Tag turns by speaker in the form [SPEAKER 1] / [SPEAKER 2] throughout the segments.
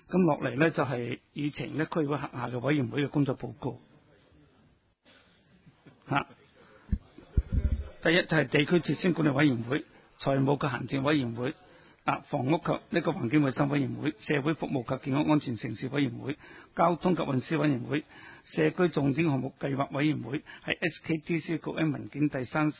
[SPEAKER 1] 咁落嚟呢，就係議程呢區議會轄下嘅委員會嘅工作報告。第一就係地區設施管理委員會、財務及行政委員會、房屋及呢個環境衛生委員會、社會服務及健康安全城市委員會、交通及運輸委員會、社區重點項目計劃委員會，係 SKDC 局 M 文件第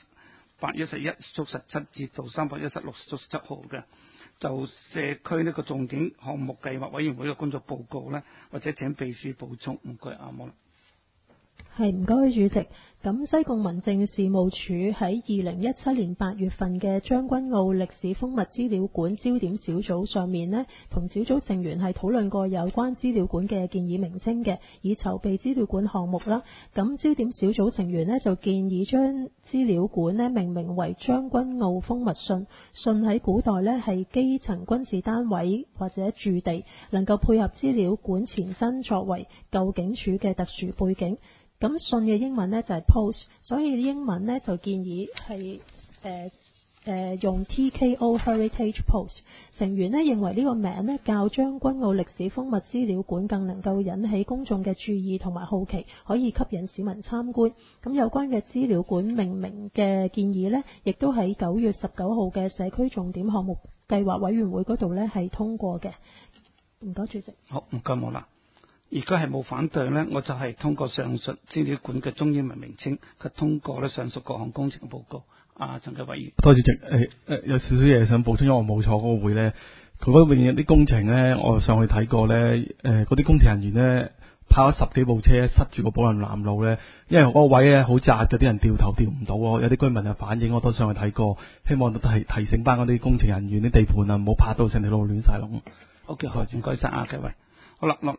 [SPEAKER 1] 311/17至到316/17號嘅。就社區呢個重點項目計劃委員會嘅工作報告呢，或者請秘書補充。唔該，阿莫。
[SPEAKER 2] 係，唔該主席。咁西貢民政事務處喺2017年8月份嘅將軍澳歷史風物資料館焦點小組上面呢，同小組成員係討論過有關資料館嘅建議名稱嘅，以籌備資料館項目啦。咁焦點小組成員呢，就建議將資料館呢命名為將軍澳風物信。信喺古代呢係基層軍事單位或者駐地，能夠配合資料館前身作為舊警署嘅特殊背景。咁信嘅英文呢就係 post， 所以英文呢就建議係用 TKO Heritage Post。成員呢認為呢個名呢較將軍澳歷史風物資料館更能夠引起公眾嘅注意同埋好奇，可以吸引市民參觀。咁有關嘅資料館命名嘅建議呢，亦都喺9月19號嘅社區重點項目計劃委員會嗰度呢係通過嘅。唔該主席。
[SPEAKER 1] 好，唔該冇啦。如果係冇反對呢，我就係通過上述資料館嘅中英文名稱，及通過呢上述各項工程報告。陳繼偉議員，
[SPEAKER 3] 多謝主席。有少少嘢想補充，因為我冇坐嗰個會呢。佢嗰邊有啲工程呢，我上去睇過呢。嗰啲工程人員呢，跑咗10幾部車塞住個寶林南路呢，因為嗰個位呢好窄，有啲人掉頭掉唔到咯。有啲居民就反映，我都上去睇過，希望都係提醒翻嗰啲工程人員啲地盤啊，唔好拍到成條路亂晒龍。
[SPEAKER 1] OK， 好，唔該晒，繼偉。好啦，